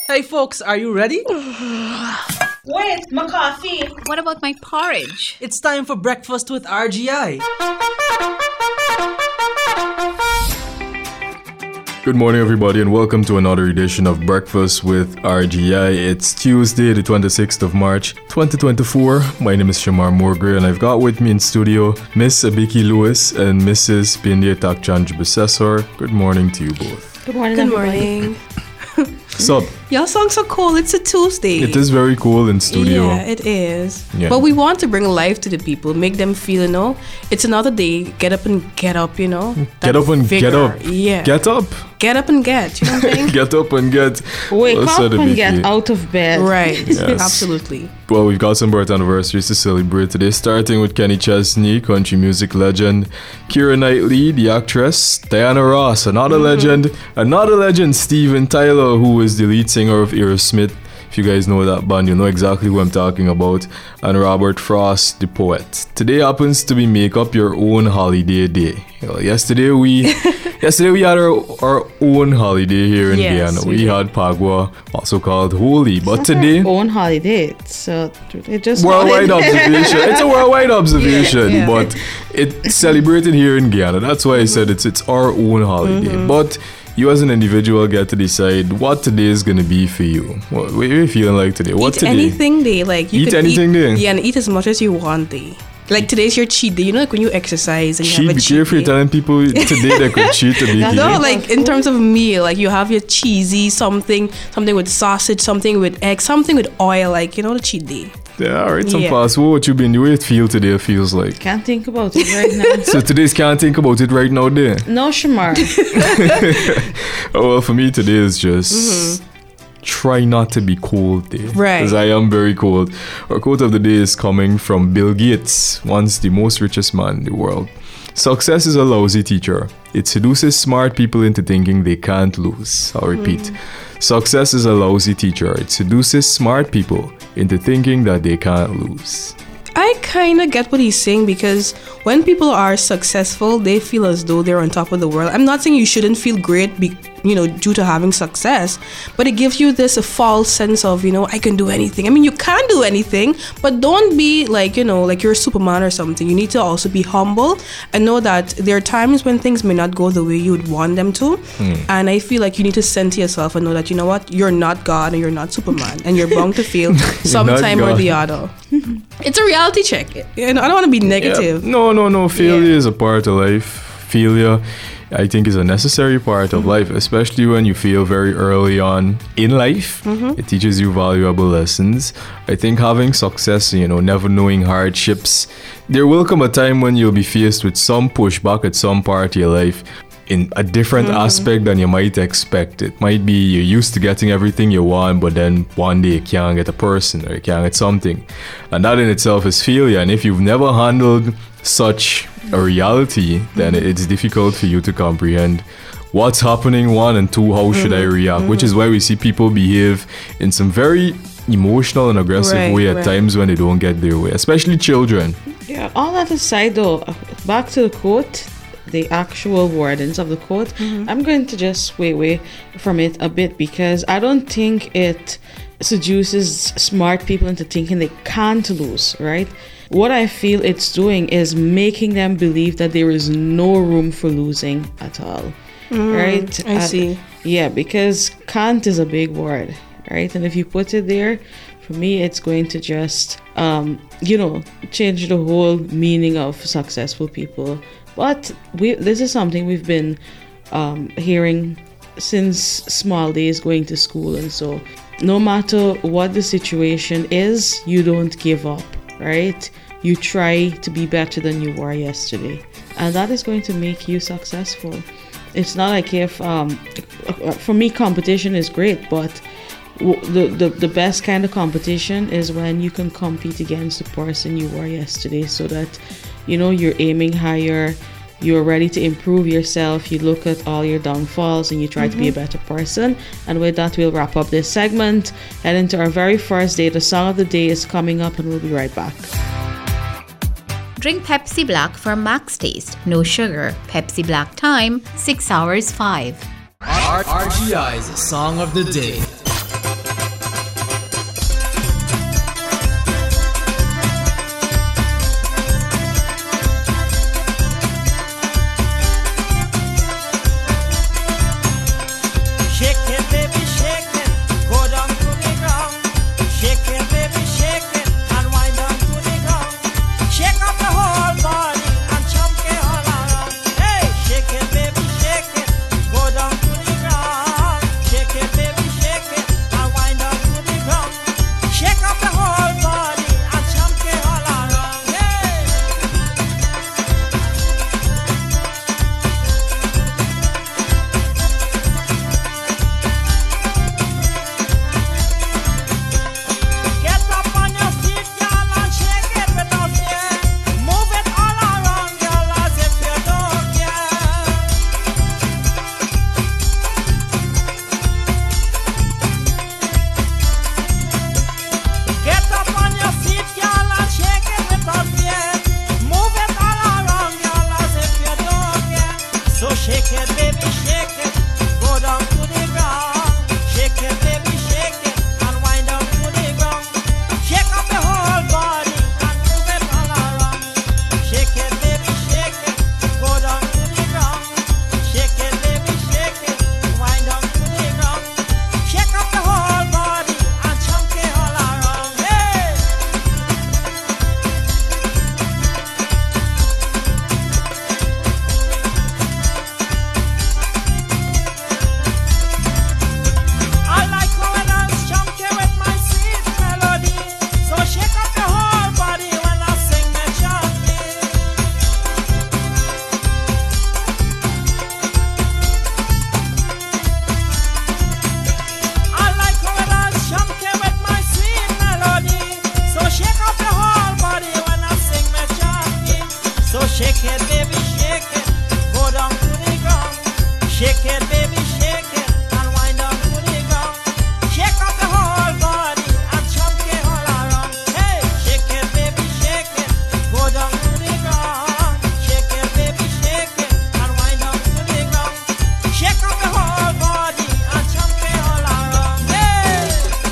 Hey folks, are you ready? Wait, my coffee. What about my porridge? It's time for breakfast with RGI. Good morning, everybody, and welcome to another edition of Breakfast with RGI. It's Tuesday, the 26th of March, 2024. My name is Shamar Morgray, and I've got with me in studio Miss Abiki Lewis and Mrs. Bindya Takchandra Besessor. Good morning to you both. Good morning, Good morning. Sup? Y'all sound so cold. It's a Tuesday. It is very cool in studio. Yeah, it is. Yeah. But we want to bring life to the people, make them feel, it's another day. Get up and get up, Get That up and get vigor. up. Yeah. Get up. Get up and get. You know what I'm saying? Get up and get. Wake Well up said, and Abiki. get out of bed. Right. Yes. Absolutely. Well, we've got some birth anniversaries to celebrate today, starting with Kenny Chesney, country music legend, Keira Knightley, the actress, Diana Ross, another legend, Steven Tyler, who is the lead singer of Aerosmith. If you guys know that band, you know exactly who I'm talking about. And Robert Frost, the poet. Today happens to be Make Up Your Own Holiday Day. Yesterday we had our own holiday here in Yes, Guyana. we We did. had Pagua, also called Holi. But today, Own holiday. So it just worldwide observation. It's a worldwide observation, Yeah. but it's celebrated here in Guyana. That's why I said it's our own holiday. But you as an individual get to decide what today is going to be for you. What are you feeling like today? What Eat today? anything day. Like you Eat can anything day? Yeah, and eat as much as you want day. Like today's your cheat day. Like when you exercise and you Cheat, have a be cheat careful day. telling people today they could cheat to be No, like in terms of meal, like you have your cheesy something with sausage, something with egg, something with oil, like the cheat day. Yeah, alright, some Yeah. fast. What you been doing? It feel today feels like. Can't think about it right now. So today's can't think about it right now there. No, Shamar. Oh, well, for me today is just try not to be cold day. Right. Because I am very cold. Our quote of the day is coming from Bill Gates, once the most richest man in the world. Success is a lousy teacher. It seduces smart people into thinking they can't lose. I'll repeat. Success is a lousy teacher. It seduces smart people into thinking that they can't lose. I kind of get what he's saying because when people are successful, they feel as though they're on top of the world. I'm not saying you shouldn't feel great, due to having success, but it gives you this false sense of, I can do anything. I mean, you can do anything, but don't be like you're a Superman or something. You need to also be humble and know that there are times when things may not go the way you would want them to. And I feel like you need to center yourself and know that, you're not God and you're not Superman and you're bound to fail sometime or God. the other. It's a reality check. I don't want to be negative. Yeah. No. Failure is a part of life. Failure, I think, is a necessary part of life, especially when you fail very early on in life. It teaches you valuable lessons. I think having success, never knowing hardships, there will come a time when you'll be faced with some pushback at some part of your life in a different aspect than you might expect. It might be you're used to getting everything you want, but then one day you can't get a person or you can't get something. And that in itself is failure. And if you've never handled such a reality, then it's difficult for you to comprehend what's happening, one, and two, how should I react? Which is why we see people behave in some very emotional and aggressive way at times when they don't get their way, especially children. Yeah, all that aside though, back to the quote, the actual wordings of the quote, I'm going to just sway away from it a bit because I don't think it seduces smart people into thinking they can't lose, right? What I feel it's doing is making them believe that there is no room for losing at all, right? I see. Yeah, because can't is a big word, right? And if you put it there, for me, it's going to just, change the whole meaning of successful people. But this is something we've been hearing since small days, going to school. And so no matter what the situation is, you don't give up, right? You try to be better than you were yesterday. And that is going to make you successful. It's not like if, for me, competition is great, but the best kind of competition is when you can compete against the person you were yesterday, so that you're aiming higher, you're ready to improve yourself, you look at all your downfalls and you try to be a better person. And with that, we'll wrap up this segment, head into our very first day. The song of the day is coming up and we'll be right back. Drink Pepsi Black for max taste. No sugar. Pepsi Black time, 6 hours 5. RGI's Song of the Day. Shake it, baby, shake it, and wind down to the ground. Shake up the whole body and chunk it all around. Hey, shake it, baby, shake it, go down to the ground. Shake it, baby, shake it, and wind down to the ground. Shake up the whole body and chunk it all around. Hey.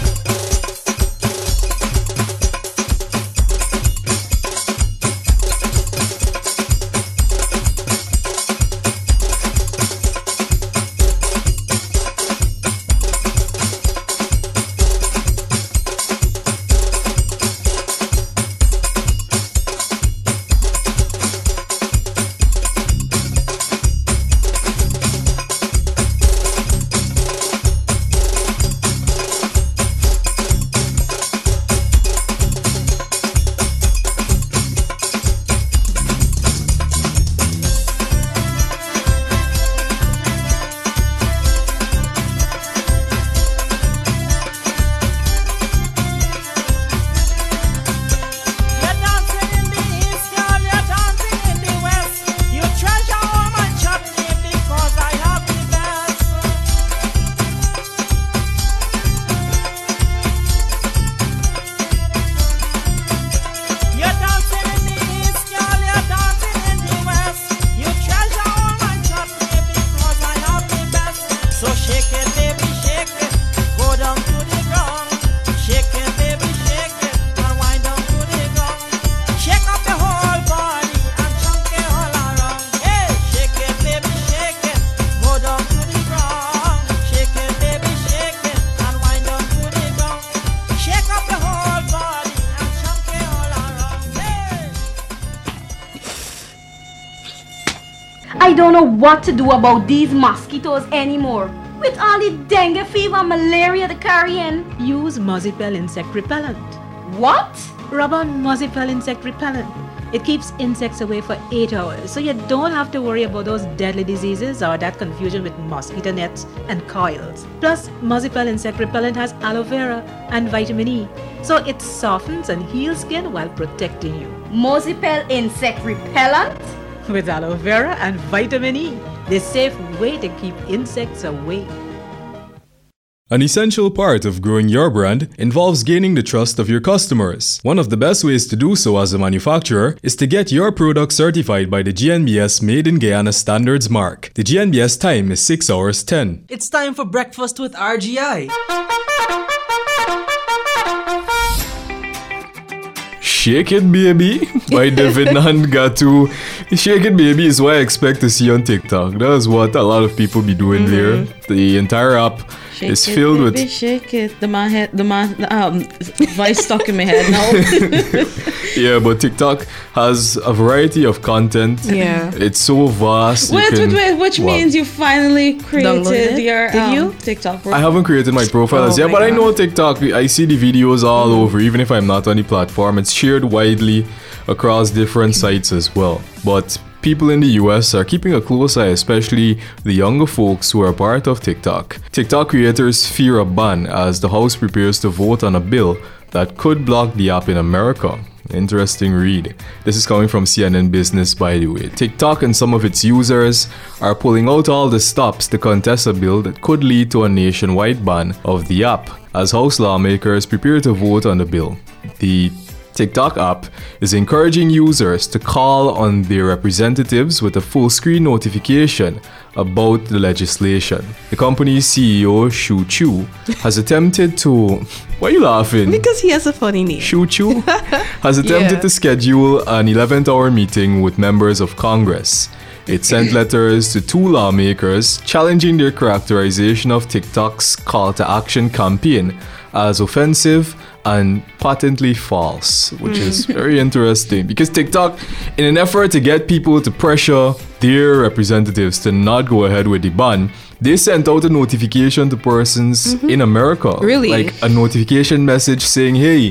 I don't know what to do about these mosquitoes anymore. With all the dengue fever and malaria they're carrying. Use Mozipel insect repellent. What? Rub on Mozipel insect repellent. It keeps insects away for 8 hours, so you don't have to worry about those deadly diseases or that confusion with mosquito nets and coils. Plus, Mozipel insect repellent has aloe vera and vitamin E, so it softens and heals skin while protecting you. Mozipel insect repellent? With aloe vera and vitamin E, the safe way to keep insects away. An essential part of growing your brand involves gaining the trust of your customers. One of the best ways to do so as a manufacturer is to get your product certified by the GNBS Made in Guyana Standards mark. The GNBS time is 6 hours 10. It's time for breakfast with RGI. Shake It Baby by David Nangatu. Shake It Baby is what I expect to see on TikTok. That's what a lot of people be doing there. The entire app Shake is it, filled baby, with... shake it. The voice stuck in my head now. Yeah, but TikTok has a variety of content. Yeah. It's so vast. Wait, which means you finally created Downloaded it? your Did you? TikTok profile. I haven't created my profile as yet, my but I God. know TikTok. I see the videos all over, even if I'm not on the platform. It's shared widely across different sites as well. But people in the US are keeping a close eye, especially the younger folks who are part of TikTok. TikTok creators fear a ban as the House prepares to vote on a bill that could block the app in America. Interesting read. This is coming from CNN Business, by the way. TikTok and some of its users are pulling out all the stops to contest a bill that could lead to a nationwide ban of the app, as House lawmakers prepare to vote on the bill. The TikTok app is encouraging users to call on their representatives with a full screen notification about the legislation. The company's CEO, Shu Chu, has attempted to... Why are you laughing? Because he has a funny name. Shu Chu has attempted Yeah. to schedule an 11th-hour meeting with members of Congress. It sent letters to two lawmakers challenging their characterization of TikTok's call to action campaign as offensive and patently false, which is very interesting because TikTok, in an effort to get people to pressure their representatives to not go ahead with the ban, they sent out a notification to persons in America. Really? Like a notification message saying, hey,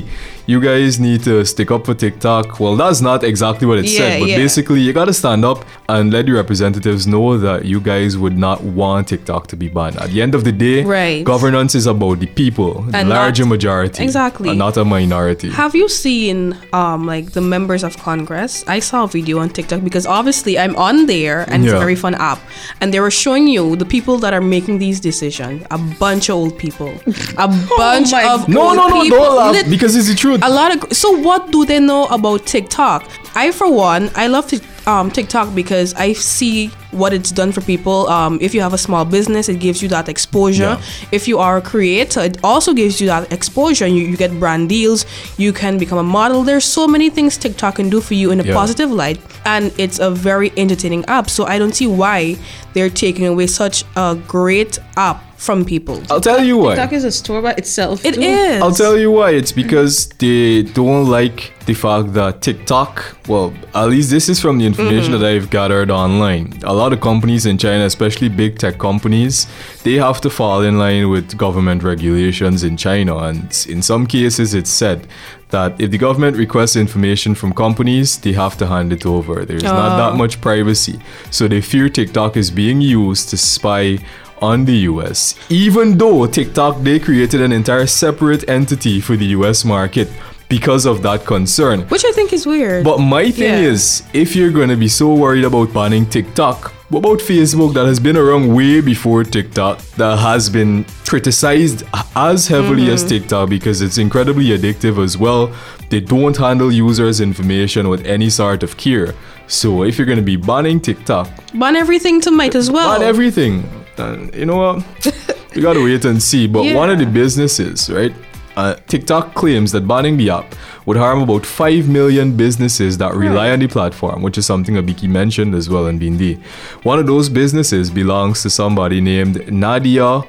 you guys need to stick up for TikTok. Well, that's not exactly what it said, but basically you gotta stand up and let your representatives know that you guys would not want TikTok to be banned. At the end of the day, Right. governance is about the people, the And larger not- majority, Exactly. and not a minority. Have you seen like the members of Congress? I saw a video on TikTok because obviously I'm on there and it's a Yeah. very fun app. And they were showing you the people that are making these decisions. A bunch of old people. A bunch my of No, old no, no, people. don't laugh Lit- because it's the truth. a lot of so what do they know about TikTok? I for one, I love TikTok because I see what it's done for people. If you have a small business, it gives you that exposure. Yeah. If you are a creator, it also gives you that exposure. You get brand deals. You can become a model. There's so many things TikTok can do for you in a Yeah. positive light, and it's a very entertaining app. So I don't see why they're taking away such a great app from people. I'll tell you why. TikTok is a store by itself. It too. is. I'll tell you why. It's because they don't like the fact that TikTok, well, at least this is from the information that I've gathered online. A lot of companies in China, especially big tech companies, they have to fall in line with government regulations in China. And in some cases, it's said that if the government requests information from companies, they have to hand it over. There's not that much privacy. So they fear TikTok is being used to spy on the US, even though TikTok, they created an entire separate entity for the US market because of that concern. Which I think is weird. But my thing Yeah. is, if you're going to be so worried about banning TikTok, what about Facebook that has been around way before TikTok, that has been criticized as heavily as TikTok because it's incredibly addictive as well? They don't handle users' information with any sort of care. So if you're going to be banning TikTok, Ban everything tonight as well. ban everything. You know what? We gotta wait and see. But one of the businesses, right? TikTok claims that banning the app would harm about 5 million businesses that rely on the platform, which is something Abiki mentioned as well in Bindi. One of those businesses belongs to somebody named Nadia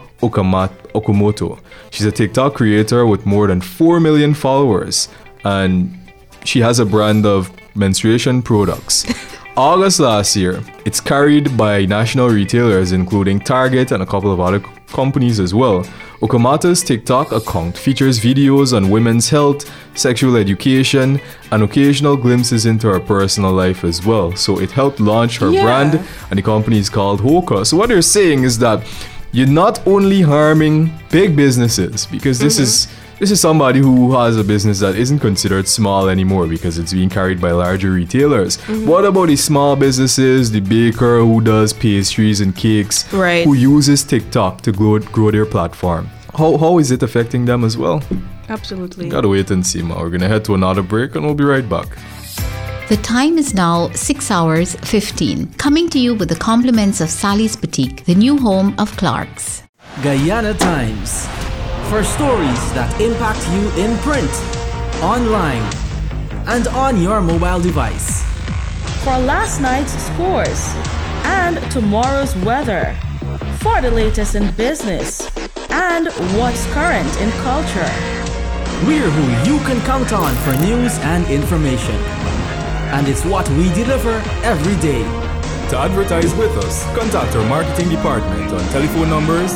Okamoto. She's a TikTok creator with more than 4 million followers, and she has a brand of menstruation products. August last year, it's carried by national retailers including Target and a couple of other companies as well. Okamoto's TikTok account features videos on women's health, sexual education, and occasional glimpses into her personal life as well. So it helped launch her brand, and the company is called Hoka. So what they're saying is that you're not only harming big businesses, because this is somebody who has a business that isn't considered small anymore because it's being carried by larger retailers. What about the small businesses, the baker who does pastries and cakes, Right. who uses TikTok to grow their platform? How is it affecting them as well? Absolutely. Gotta wait and see, ma. We're gonna head to another break and we'll be right back. The time is now 6 hours 15. Coming to you with the compliments of Sally's Boutique, the new home of Clark's. Guyana Times. For stories that impact you in print, online, and on your mobile device. For last night's scores and tomorrow's weather. For the latest in business and what's current in culture. We're who you can count on for news and information. And it's what we deliver every day. To advertise with us, contact our marketing department on telephone numbers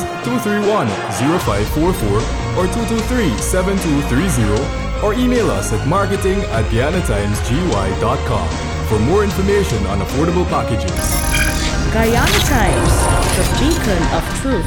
231-0544 or 223-7230 or email us at marketing@guyanatimesgy.com for more information on affordable packages. Guyana Times, the beacon of truth.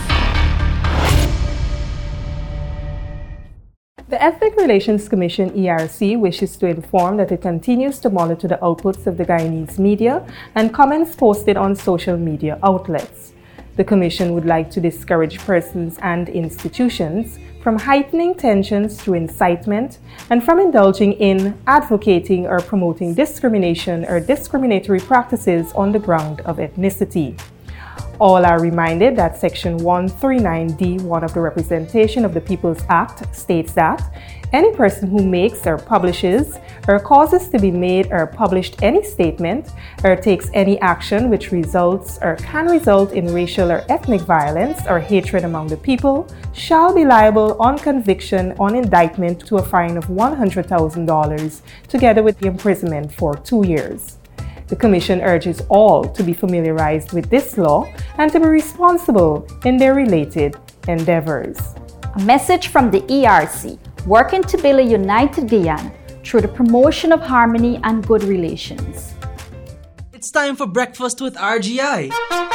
The Ethnic Relations Commission ERC wishes to inform that it continues to monitor the outputs of the Guyanese media and comments posted on social media outlets. The Commission would like to discourage persons and institutions from heightening tensions through incitement and from indulging in, advocating, or promoting discrimination or discriminatory practices on the ground of ethnicity. All are reminded that Section 139D1 of the Representation of the People's Act states that any person who makes or publishes or causes to be made or published any statement or takes any action which results or can result in racial or ethnic violence or hatred among the people shall be liable on conviction on indictment to a fine of $100,000 together with the imprisonment for 2 years. The Commission urges all to be familiarized with this law and to be responsible in their related endeavors. A message from the ERC. working to build a united Guyana through the promotion of harmony and good relations. It's time for breakfast with RGI.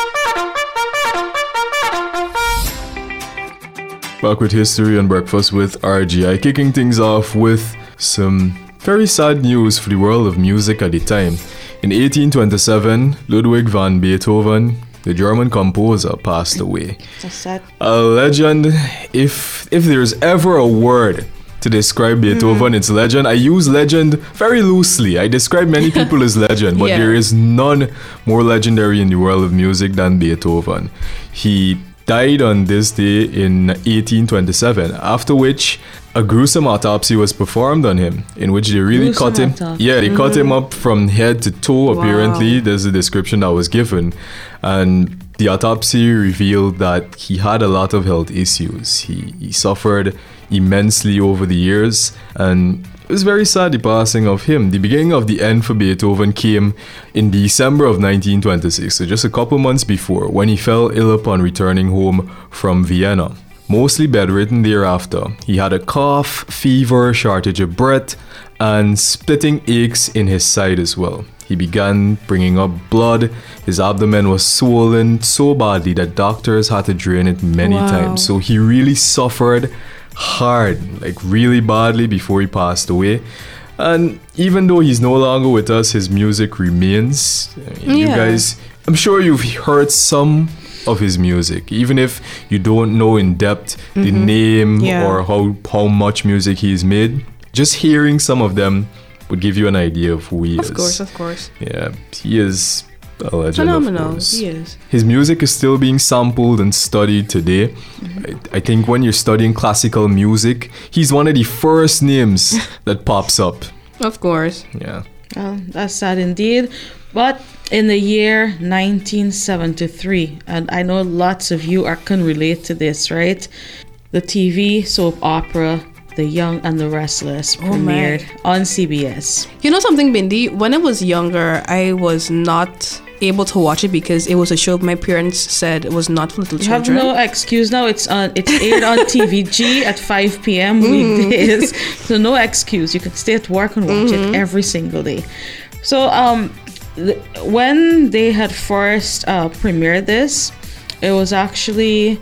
Back with history and breakfast with RGI, kicking things off with some very sad news for the world of music at the time. In 1827, Ludwig van Beethoven, the German composer, passed away. That's sad. A legend. If there's ever a word to describe Beethoven, it's legend. I use legend very loosely. I describe many people as legend, but there is none more legendary in the world of music than Beethoven. He died on this day in 1827, after which a gruesome autopsy was performed on him, in which they really cut him. Yeah, they cut him up from head to toe, apparently. There's a description that was given. And the autopsy revealed that he had a lot of health issues. He suffered immensely over the years, and it was very sad, the passing of him. The beginning of the end for Beethoven came in December of 1926, so just a couple months before, when he fell ill upon returning home from Vienna. Mostly bedridden thereafter. He had a cough, fever, shortage of breath, and splitting aches in his side as well. He began bringing up blood. His abdomen was swollen so badly that doctors had to drain it many times. So he really suffered hard, like really badly, before he passed away. And even though he's no longer with us, his music remains. You guys, I'm sure you've heard some of his music, even if you don't know in depth the name or how much music he's made. Just hearing some of them would give you an idea of who he is. Of course. Yeah, he is a legend. Phenomenal. Of course. He is. His music is still being sampled and studied today. I think when you're studying classical music, he's one of the first names that pops up. Of course. Yeah. That's sad indeed. But in the year 1973, and I know lots of you can relate to this, right? The TV soap opera The Young and the Restless premiered on CBS. You know something, Bindi? When I was younger, I was not able to watch it because it was a show my parents said it was not for little children. You have no excuse now. It's aired on TVG at 5 p.m. weekdays. So no excuse. You can stay at work and watch it every single day. So when they had first premiered this, it was actually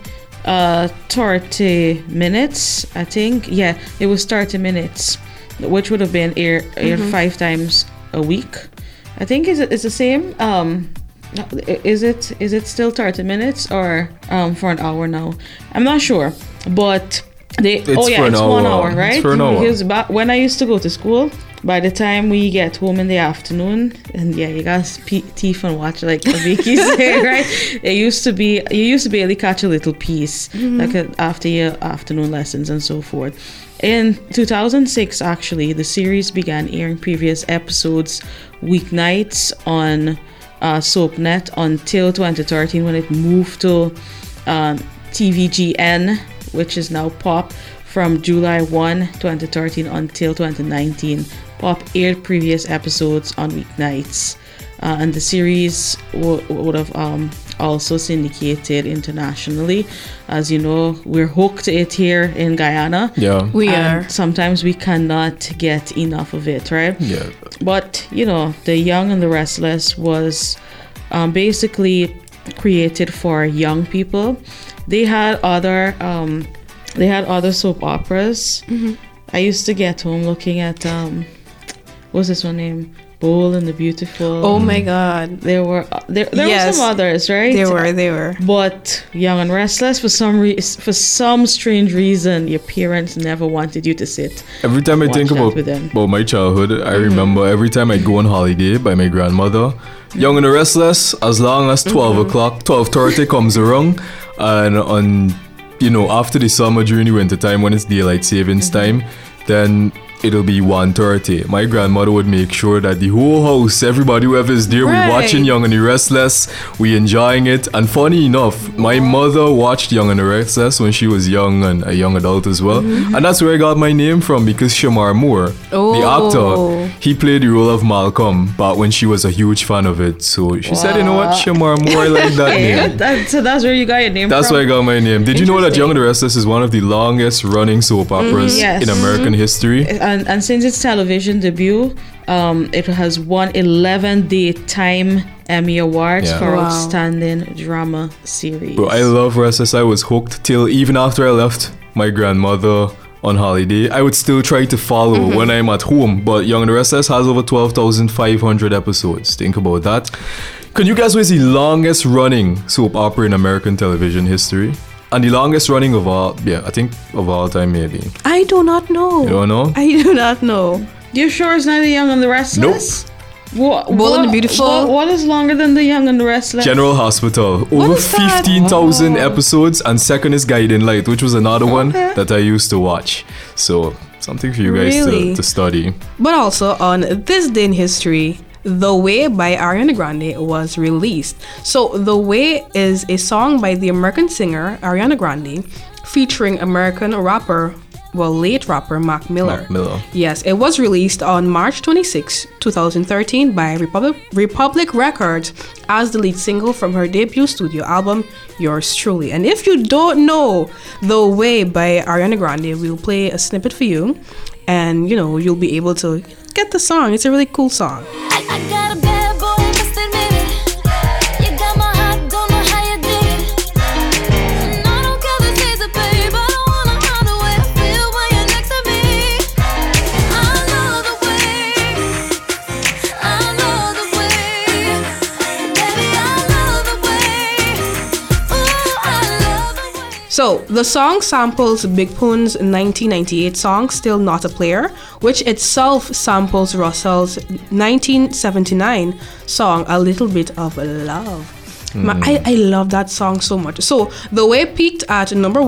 30 minutes, I think. Yeah, it was 30 minutes, which would have been aired 5 times a week. I think it's the same. Is it still 30 minutes or for an hour now? I'm not sure, but it's 1 hour, right? It's for an hour. Because when I used to go to school, by the time we get home in the afternoon, and you got teeth and watch like Vicky said, right? You used to be able to catch a little piece like after your afternoon lessons and so forth. In 2006, actually, the series began airing previous episodes weeknights on SoapNet until 2013, when it moved to TVGN, which is now Pop, from July 1, 2013 until 2019. Pop aired previous episodes on weeknights, and the series would have also syndicated internationally. As you know, we're hooked to it here in Guyana. Yeah, we are. Sometimes we cannot get enough of it, right? Yeah. But The Young and the Restless was basically created for young people. They had other soap operas. I used to get home looking at what's this one name? Bold and the Beautiful. Oh my God! There were some others, right? They were. But Young and Restless, for some strange reason, your parents never wanted you to sit. Every time I think about my childhood, I remember every time I'd go on holiday by my grandmother, Young and the Restless, as long as 12:30 comes around, and on after the summer, during the winter time when it's daylight savings time, then it'll be 1:30. My grandmother would make sure that the whole house, everybody whoever is there, Right. we watching Young and the Restless, we enjoying it. And funny enough, my mother watched Young and the Restless when she was young and a young adult as well. And that's where I got my name from, because Shamar Moore, the actor, he played the role of Malcolm, but when she was a huge fan of it. So she said, you know what, Shamar Moore, I like that name. So that's where you got your name That's from? where I got my name. Did you know that Young and the Restless is one of the longest running soap operas Yes. in American history? And since its television debut, it has won 11 daytime Emmy Awards Yeah. for Wow. Outstanding Drama Series. Bro, I love Restless. I was hooked till even after I left my grandmother on holiday. I would still try to follow when I'm at home. But Young and the Restless has over 12,500 episodes. Think about that. Can you guess what is the longest running soap opera in American television history? And the longest running of all, I think of all time maybe. I do not know. You don't know? I do not know. You sure it's not The Young and the Restless? Nope. Bold and the Beautiful? What is longer than The Young and the Restless? General Hospital. Over is that? 15,000 episodes, and second is Guiding Light, which was another one that I used to watch. So, something for you guys Really? to study. But also on this day in history, The Way by Ariana Grande was released. So The Way is a song by the American singer Ariana Grande featuring American rapper, late rapper Mac Miller. Mac Miller. Yes, it was released on March 26, 2013 by Republic Records as the lead single from her debut studio album, Yours Truly. And if you don't know The Way by Ariana Grande, we'll play a snippet for you and, you'll be able to get the song. It's a really cool song. I got a bad boy, must admit it. You got my heart, don't know how you did it. And I don't care the taste of babe, I don't wanna hide the way I feel when you're next to me. I love the way, I love the way, baby, I love the way. Ooh, I love the way. So, the song samples Big Pun's 1998 song, Still Not a Player, which itself samples Russell's 1979 song, A Little Bit of Love. I love that song so much. So, The Way peaked at number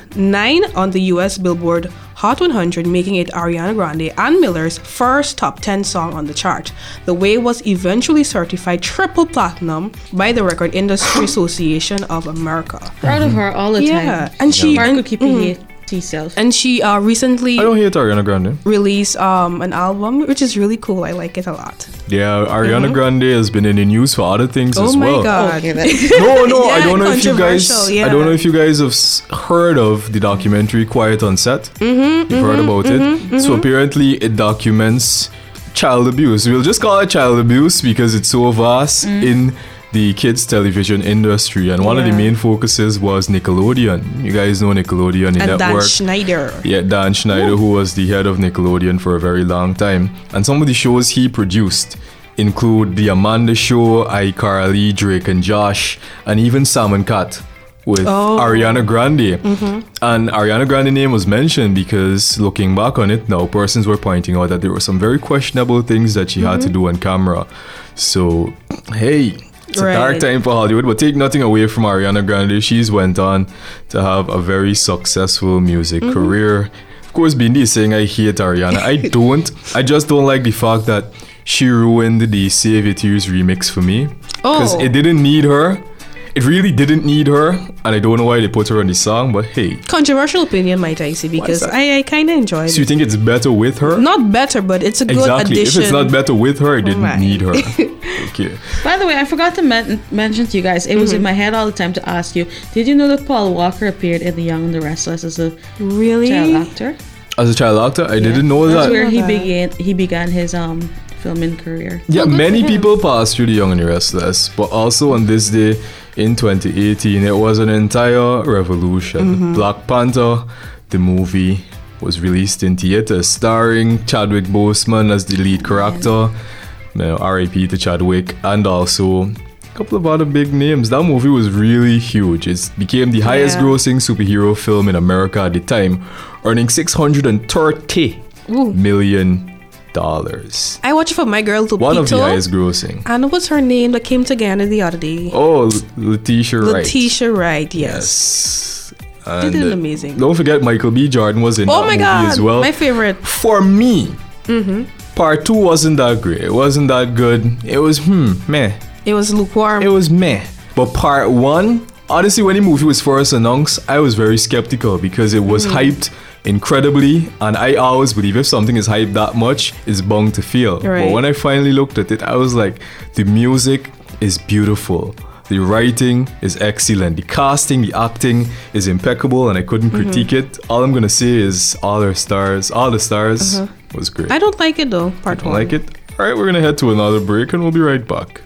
9 on the US Billboard Hot 100, making it Ariana Grande and Miller's first top 10 song on the chart. The Way was eventually certified triple platinum by the Record Industry Association of America. Proud of her all the time. Yeah, and she Mark could keep it to yourself. and she recently I don't hate Ariana Grande. released an album, which is really cool. I like it a lot. Yeah, Ariana Grande has been in the news for other things Oh as my well. God. Okay, then. No, I Yeah, don't know if you guys. controversial, yeah. I don't know if you guys have heard of the documentary Quiet on Set. You've heard about it. So apparently, it documents child abuse. We'll just call it child abuse because it's so vast in the kids television industry, and one of the main focuses was Nickelodeon. You guys know Nickelodeon, the And Dan network. Schneider. Yeah, Dan Schneider, who was the head of Nickelodeon for a very long time. And some of the shows he produced include The Amanda Show, iCarly, Drake and Josh, and even Sam and Cat with Ariana Grande. And Ariana Grande's name was mentioned because looking back on it now, persons were pointing out that there were some very questionable things that she had to do on camera. So, hey, it's a dark Right. time for Hollywood, but take nothing away from Ariana Grande. She's went on to have a very successful music career. Of course, Bindi is saying I hate Ariana. I don't. I just don't like the fact that she ruined the Save Your Tears remix for me. Because it didn't need her. It really didn't need her. And I don't know why they put her on the song, but hey. Controversial opinion, might I say, because I kind of enjoyed So you it. think it's better with her? Not better, but it's a good Exactly. addition. If it's not better with her, I didn't Right. need her. Okay. By the way, I forgot to mention to you guys, it was in my head all the time to ask you, did you know that Paul Walker appeared in The Young and the Restless as a Really? child actor? As a child actor, I didn't know That's that. where he began his filming career. Yeah, many people passed through The Young and the Restless, but also on this day in 2018, it was an entire revolution. Black Panther, the movie, was released in theaters, starring Chadwick Boseman as the lead character. R.I.P. to Chadwick, and also a couple of other big names. That movie was really huge. It became the highest grossing superhero film in America at the time, earning $630 million. I watched it for my girl, Lupito. One of the highest grossing. And what's her name that came to Ghana the other day? Oh, Letitia Wright. Letitia Wright, yes. They did amazing. Don't forget Michael B. Jordan was in Oh that my movie God, as well. my favorite. For me, part 2 wasn't that great. It wasn't that good. It was meh. It was lukewarm. It was meh. But part 1, honestly, when the movie was first announced, I was very skeptical because it was hyped incredibly, and I always believe if something is hyped that much, it's bound to fail. Right. But when I finally looked at it, I was like, the music is beautiful. The writing is excellent. The casting, the acting is impeccable, and I couldn't critique it. All I'm gonna say is all the stars was great. I don't like it though, part Don't 1. like it? Alright, we're gonna head to another break and we'll be right back.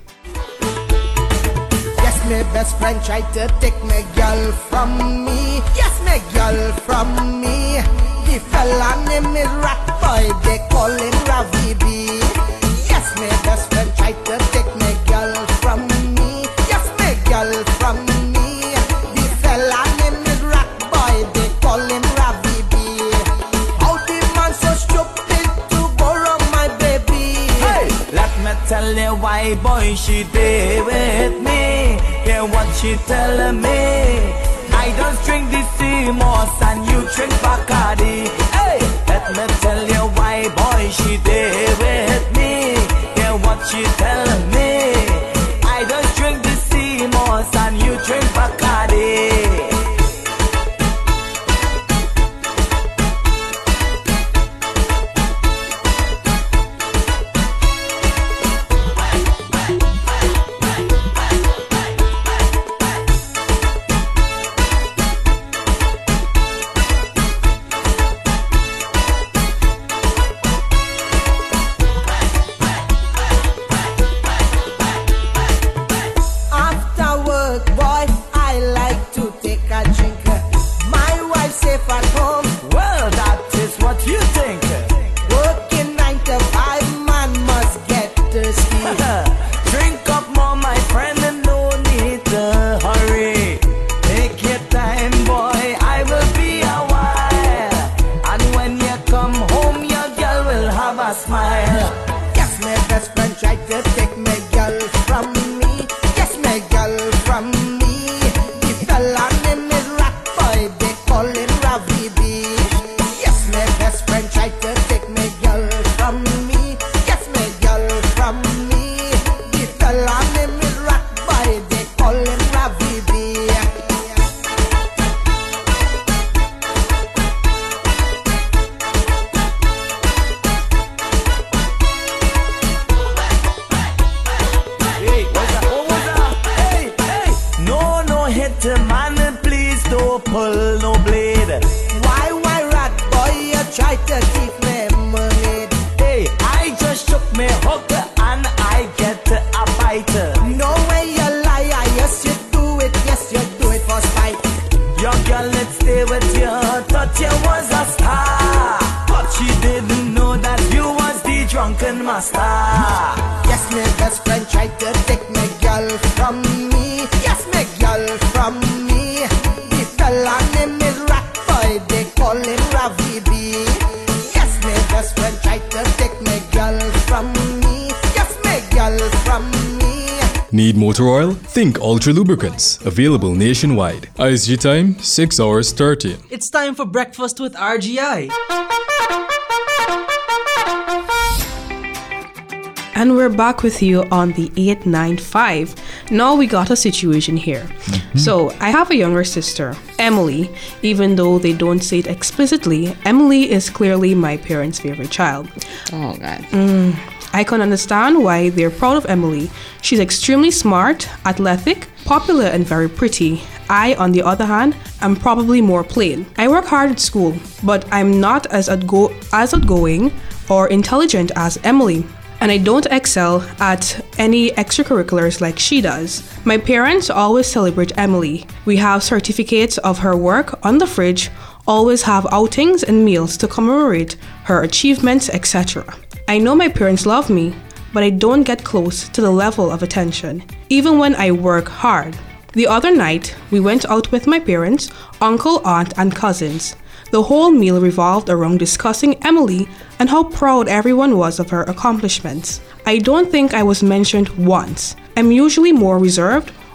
Yes, my best friend tried to take my girl from me. Yes, my girl from me. The fella name is Rat Boy, they call him Ravi B. Yes, my best friend tried to take my girl from me. Yes, my girl from me. The fella name is Rat Boy, they call him Ravi B. How the man so stupid to borrow my baby? Hey, let me tell you why, boy, she did with me. Hear what she telling me. I don't drink the CMOS and you drink Bacardi. Hey, let me tell you why, boy, she did with me. Hear what she telling me. I don't drink the CMOS and you drink Bacardi. After work, boy, I like to take a drink. My wife's safe at home. Well, that is what you think. Working 9 to 5, man must get thirsty. Drink up more, my friend, and no need to hurry. Take your time, boy, I will be a while. And when you come home, your girl will have a smile. Yes, my best friend tried to take my girl from me. Yes, my girl from me. The fella name is Rat Boy, they call him Ravi B. Yes, my best friend tried to take my girl from me. Yes, my girl from me. The fella name is Rat Boy, they call him Ravi B. Hey, what's up? What was up? Hey, hey. No, hit the man, please don't pull no blade. Why, Rat Boy, you try to keep me money? Hey, I just shook me hook and I get a bite. No way you lie, yes you do it, for spite. Your girl, let's stay with you. Thought you was a star, but she didn't know that you was the drunken master. Yes, my best friend tried to take my girl from me. Yes, my girl from me. The fella name is Rat Boy, they call him Ravi B. Yes, my best friend tried to take my girl from me. Yes, my girl from me. Need motor oil? Think Ultra Lubricants. Available nationwide. ISG time 6 hours 30. It's time for breakfast with RGI. And we're back with you on the 895. Now we got a situation here. So I have a younger sister, Emily. Even though they don't say it explicitly, Emily is clearly my parents' favorite child. Oh, God. I can understand why they're proud of Emily. She's extremely smart, athletic, popular, and very pretty. I, on the other hand, am probably more plain. I work hard at school, but I'm not as outgoing or intelligent as Emily. And I don't excel at any extracurriculars like she does. My parents always celebrate Emily. We have certificates of her work on the fridge, always have outings and meals to commemorate her achievements, etc. I know my parents love me, but I don't get close to the level of attention, even when I work hard. The other night, we went out with my parents, uncle, aunt, and cousins. The whole meal revolved around discussing Emily and how proud everyone was of her accomplishments. I don't think I was mentioned once. I'm usually more reserved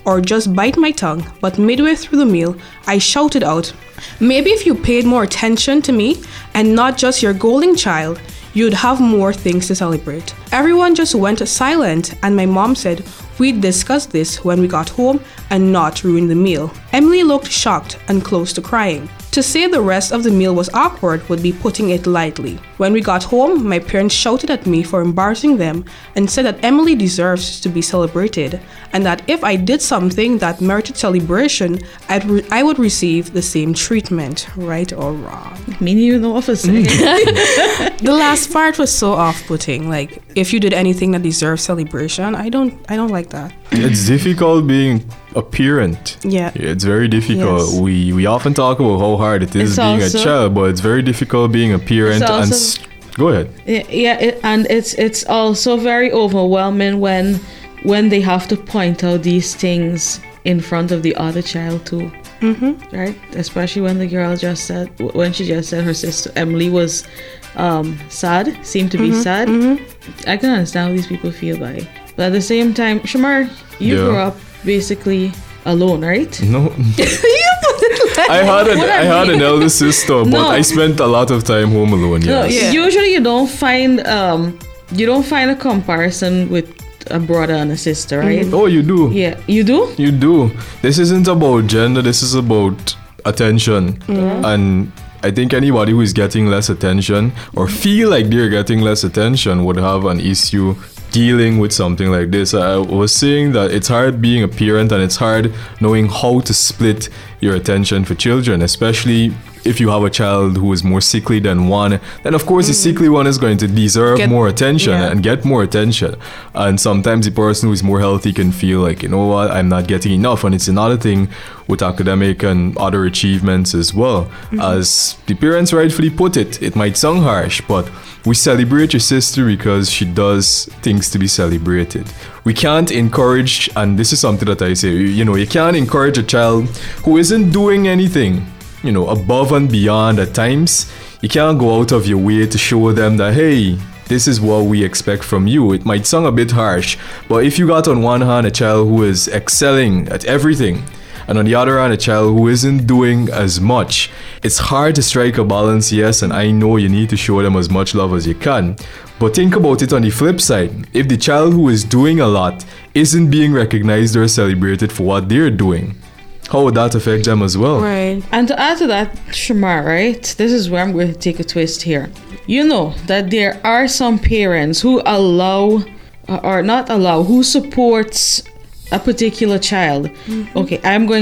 or just bite my tongue, but midway through the meal, I shouted out, "Maybe if you paid more attention to me and not just your golden child, you'd have more things to celebrate." Everyone just went silent, and my mom said, "We'd discuss this when we got home and not ruin the meal." Emily looked shocked and close to crying. To say the rest of the meal was awkward would be putting it lightly. When we got home, my parents shouted at me for embarrassing them and said that Emily deserves to be celebrated, and that if I did something that merited celebration, I would receive the same treatment, right or wrong. Me neither know what to say. The last part was so off-putting. Like, if you did anything that deserves celebration, I don't like that. It's difficult being a parent. Yeah. It's very difficult. Yes. We often talk about how hard it is It's being also- a child, but it's very difficult being a parent. It's And also- go ahead. And it's also very overwhelming when they have to point out these things in front of the other child too. Right? Especially when the girl just said her sister Emily was sad, seemed to be sad. I can understand how these people feel by it. But at the same time, Shamar, you Yeah. grew up basically alone, right? No. I had an elder sister, but No. I spent a lot of time home alone. No, Yes. usually you don't find a comparison with a brother and a sister, right? Oh, you do. Yeah, you do. You do. This isn't about gender. This is about attention. And I think anybody who is getting less attention or feel like they're getting less attention would have an issue dealing with something like this. I was saying that it's hard being a parent, and it's hard knowing how to split your attention for children, especially if you have a child who is more sickly than one. Then of course the sickly one is going to deserve more attention and get more attention. And sometimes the person who is more healthy can feel like, you know what, I'm not getting enough. And it's another thing with academic and other achievements as well. As the parents rightfully put it, it might sound harsh, but we celebrate your sister because she does things to be celebrated. We can't encourage, and this is something that I say, you can't encourage a child who isn't doing anything, above and beyond at times. You can't go out of your way to show them that, hey, this is what we expect from you. It might sound a bit harsh, but if you got on one hand a child who is excelling at everything, and on the other hand a child who isn't doing as much, it's hard to strike a balance, yes, and I know you need to show them as much love as you can. But think about it on the flip side. If the child who is doing a lot isn't being recognized or celebrated for what they're doing, how would that affect them as well? Right. And to add to that, Shamar, right? This is where I'm going to take a twist here. You know that there are some parents who allow or not allow, who supports a particular child. Okay,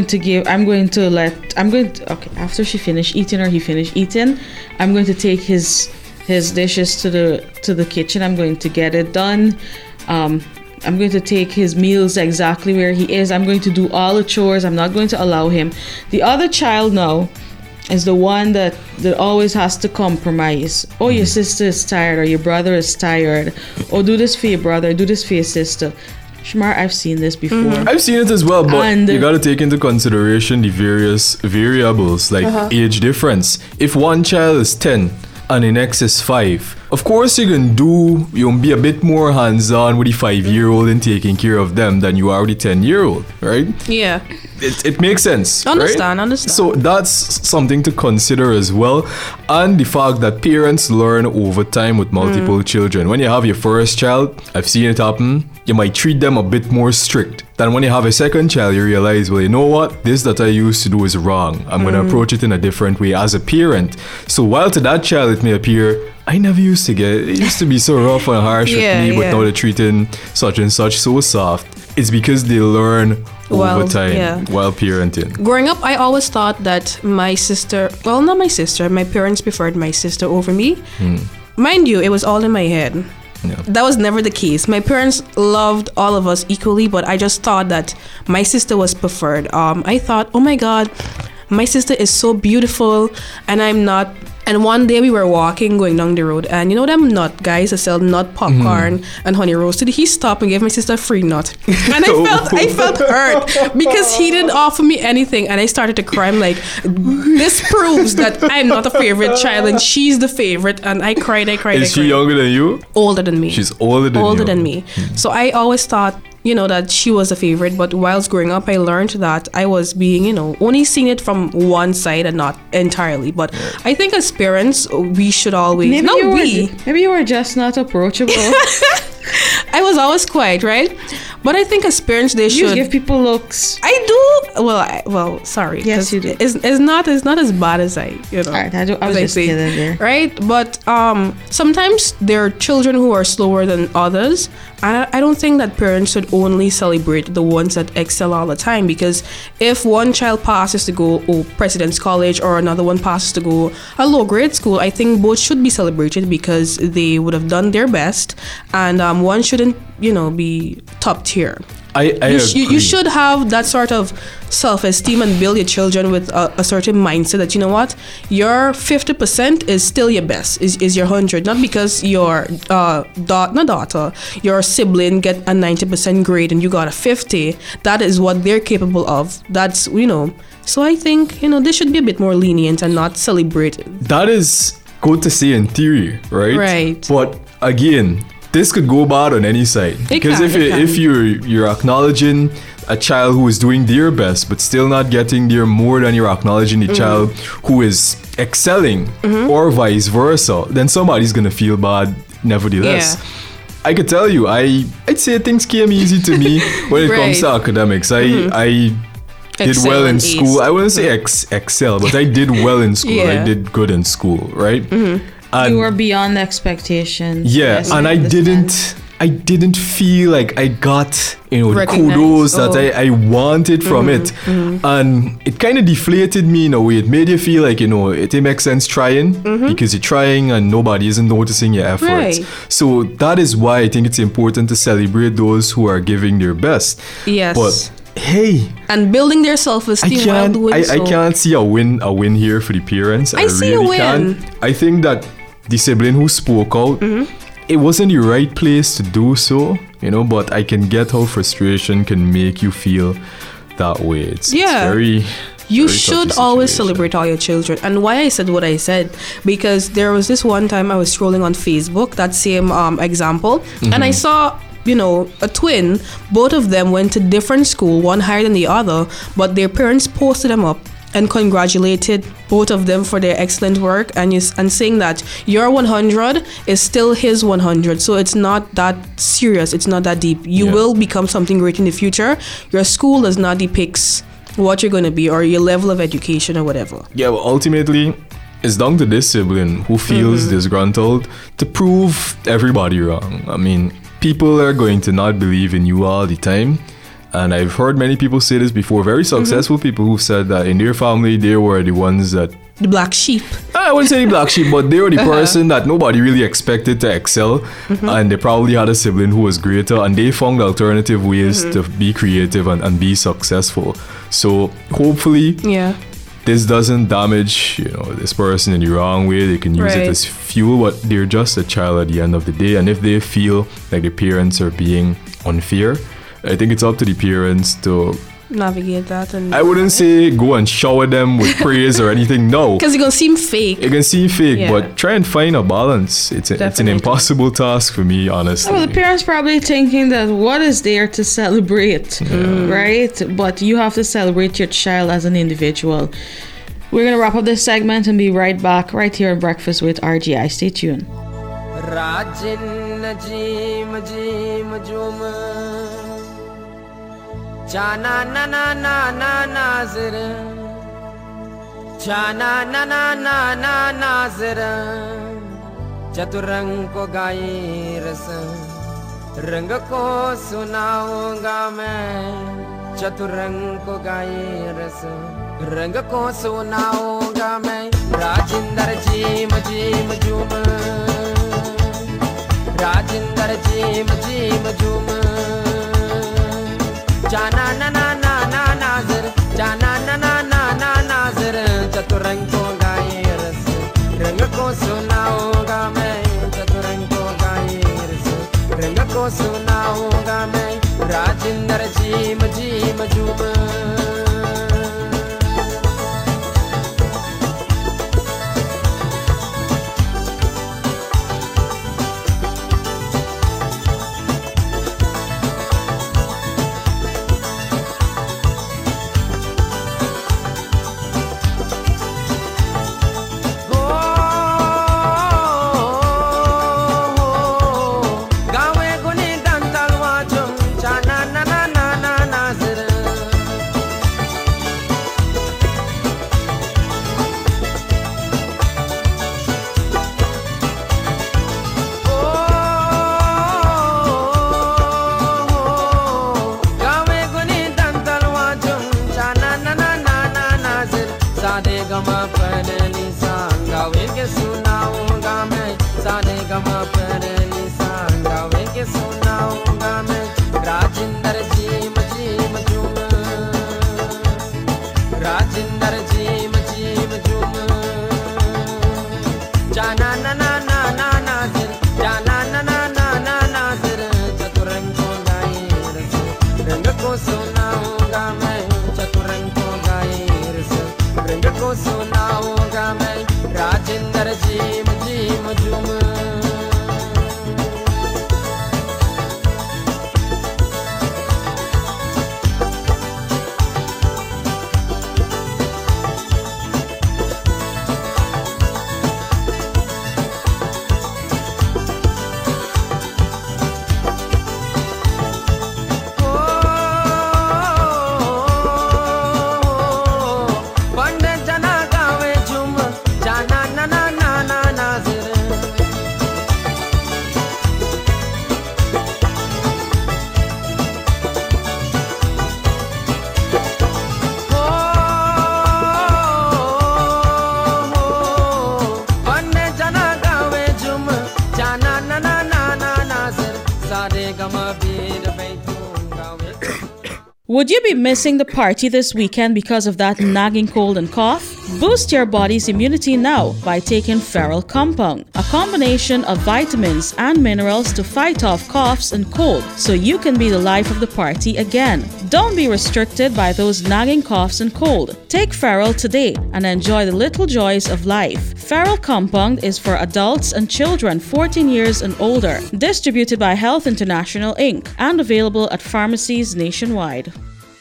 after she finished eating or he finished eating, I'm going to take his dishes to the kitchen. I'm going to get it done. I'm going to take his meals exactly where he is. I'm going to do all the chores. I'm not going to allow him. The other child now is the one that always has to compromise. Oh, your sister is tired, or your brother is tired. Oh, do this for your brother, do this for your sister. Shamar, I've seen this before. I've seen it as well, but you got to take into consideration the various variables like age difference. If one child is 10 and the next is 5, of course you'll be a bit more hands-on with the 5-year-old and taking care of them than you are with the 10-year-old, right? Yeah. It makes sense. Understand. So that's something to consider as well. And the fact that parents learn over time with multiple children. When you have your first child, I've seen it happen, you might treat them a bit more strict. Then when you have a second child, you realize, well, you know what? This that I used to do is wrong. I'm going to approach it in a different way as a parent. So while to that child it may appear, I never used to it used to be so rough and harsh with me, but now they're treating such and such so soft. It's because they learn over time while parenting. Growing up, I always thought that my parents preferred my sister over me. Mind you, it was all in my head. Yeah. That was never the case. My parents loved all of us equally, but I just thought that my sister was preferred. I thought, oh my God, my sister is so beautiful and I'm not. And one day we were walking, going down the road, and you know them nut guys that sell nut popcorn and honey roasted? He stopped and gave my sister a free nut. And I felt hurt because he didn't offer me anything. And I started to cry. I'm like, this proves that I'm not a favorite child and she's the favorite. And I cried. Is she younger than you? Older than me. She's older than you. Older than me. So I always thought that she was a favorite, but whilst growing up, I learned that I was being, only seeing it from one side and not entirely. But I think as parents, we should always maybe you were just not approachable. I was always quiet, right? But I think as parents, they should give people looks. I do. Well, sorry. Yes, you do. It's not as bad as I. All right, I was just kidding there. Right, but sometimes there are children who are slower than others, and I don't think that parents should only celebrate the ones that excel all the time. Because if one child passes to go President's College or another one passes to go a low grade school, I think both should be celebrated because they would have done their best, and one shouldn't be top tier. I agree. You should have that sort of self-esteem and build your children with a certain mindset that, your 50% is still your best, is your 100, not because your your sibling get a 90% grade and you got a 50. That is what they're capable of. That's, so I think, they should be a bit more lenient and not celebrate it. That is good to say in theory, right? Right. But again, this could go bad on any side. Because if you're acknowledging a child who is doing their best but still not getting there more than you're acknowledging the child who is excelling or vice versa, then somebody's gonna feel bad nevertheless. Yeah. I could tell you, I'd say things came easy to me when it comes to academics. I did well in school. I wouldn't say excel, but I did well in school. I did good in school, right? And you were beyond expectations. Yeah, yes, and I didn't feel like I got the kudos that I wanted from it, and it kind of deflated me in a way. It made you feel like it makes sense trying because you're trying and nobody isn't noticing your efforts. Right. So that is why I think it's important to celebrate those who are giving their best. Yes. But hey, and building their self-esteem while doing so. I can't see a win here for the parents. I see really a win. can't. I think that the sibling who spoke out, it wasn't the right place to do so, but I can get how frustration can make you feel that way. It's very... You should always celebrate all your children. And why I said what I said, because there was this one time I was scrolling on Facebook, that same example, and I saw a twin. Both of them went to different school, one higher than the other, but their parents posted them up and congratulated both of them for their excellent work, and saying that your 100 is still his 100. So it's not that serious, it's not that deep. You will become something great in the future. Your school does not depict what you're going to be or your level of education or whatever. Yeah, well, ultimately it's down to this sibling who feels disgruntled to prove everybody wrong. I mean, people are going to not believe in you all the time. And I've heard many people say this before, very successful people who've said that in their family, they were the ones that... The black sheep. I wouldn't say the black sheep, but they were the person that nobody really expected to excel. And they probably had a sibling who was greater, and they found alternative ways to be creative and be successful. So hopefully... this doesn't damage, this person in the wrong way. They can use it as fuel, but they're just a child at the end of the day. And if they feel like the parents are being unfair, I think it's up to the parents to navigate that. And I wouldn't say go and shower them with praise or anything. No, because it's gonna seem fake. It can seem fake, but try and find a balance. It's an impossible task for me, honestly. Well, the parents probably thinking that what is there to celebrate, right? But you have to celebrate your child as an individual. We're gonna wrap up this segment and be right back right here on Breakfast with RGI. Stay tuned. Chana na na na na nazir, chana na na na na nazir, chaturang ko gaye ras, rang ko sunaunga main, chaturang ko gaye ras, rang ko sunaunga main, Rajinder ji majum, Rajinder ji majum. Chana na na na na nazir, chana na na na na nazir, chaturang ko gaye ras, rang ko sunaunga main, chaturang ko gaye ras, rang ko sunaunga main, Rajinder ji majum. Jana na na na na na zir, jana na na na na na zir, chaturang ko gair se, rang ko sunaunga main, chaturang ko gair se, rang ko sunaunga main, Rajinder Jim Jim Jum. Would you be missing the party this weekend because of that nagging cold and cough? Boost your body's immunity now by taking Feral Compound, a combination of vitamins and minerals to fight off coughs and cold, so you can be the life of the party again. Don't be restricted by those nagging coughs and cold. Take Feral today and enjoy the little joys of life. Feral Compound is for adults and children 14 years and older. Distributed by Health International Inc. and available at pharmacies nationwide.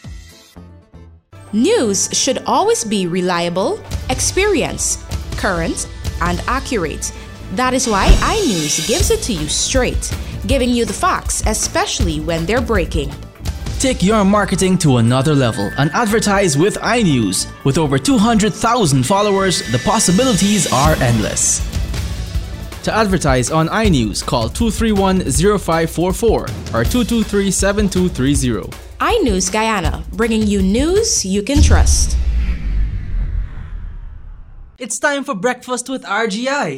News should always be reliable, experienced, current, and accurate. That is why iNews gives it to you straight, giving you the facts, especially when they're breaking. Take your marketing to another level and advertise with iNews. With over 200,000 followers, the possibilities are endless. To advertise on iNews, call 231-0544 or 223-7230. iNews Guyana, bringing you news you can trust. It's time for breakfast with RGI.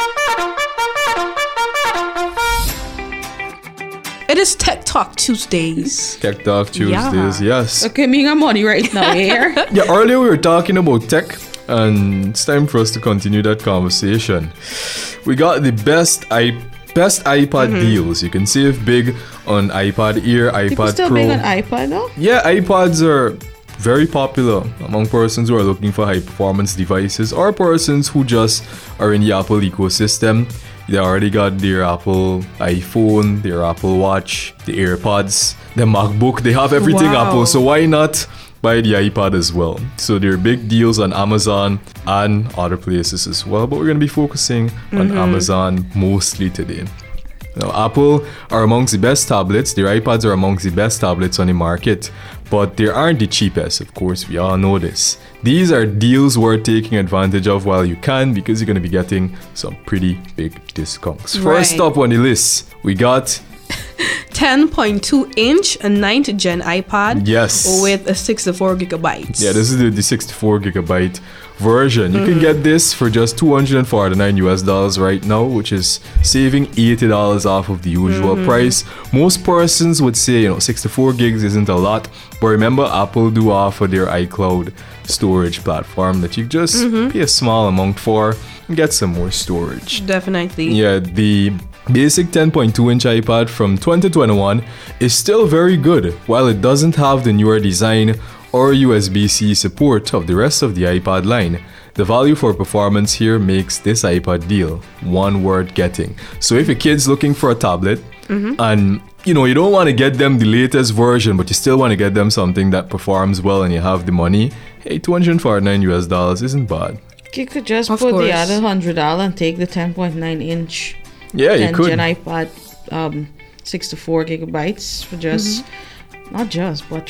It is Tech Talk Tuesdays. Tech Talk Tuesdays, yes. Okay, me got money right now here. Yeah, earlier we were talking about tech, and it's time for us to continue that conversation. We got the best iPad deals. You can save big on iPad Air, iPad People still Pro. big on iPad though? Yeah, iPads are very popular among persons who are looking for high performance devices or persons who just are in the Apple ecosystem. They already got their Apple iPhone, their Apple Watch, the AirPods, the MacBook. They have everything Wow. Apple, so why not buy the iPad as well? So there are big deals on Amazon and other places as well, but we're going to be focusing on Amazon mostly today. Now, Apple are amongst the best tablets. Their iPads are amongst the best tablets on the market, but they aren't the cheapest, of course. We all know this. These are deals worth taking advantage of while you can, because you're going to be getting some pretty big discounts. First Right. up on the list, we got 10.2-inch, a 9th gen iPad. Yes. With a 64 gigabytes. Yeah, this is the 64 gigabyte version. You can get this for just $249 right now, which is saving $80 off of the usual price. Most persons would say, 64 gigs isn't a lot, but remember, Apple do offer their iCloud storage platform that you just pay a small amount for and get some more storage. Definitely. Yeah, the basic 10.2-inch iPad from 2021 is still very good, while it doesn't have the newer design or USB-C support of the rest of the iPad line. The value for performance here makes this iPad deal one worth getting. So if a kid's looking for a tablet and you don't want to get them the latest version, but you still want to get them something that performs well and you have the money, hey, $249 isn't bad. You could just Of put the course. other $100 and take the 10.9-inch Yeah, you 10 could. gen iPad, 64 gigabytes for just, not just, but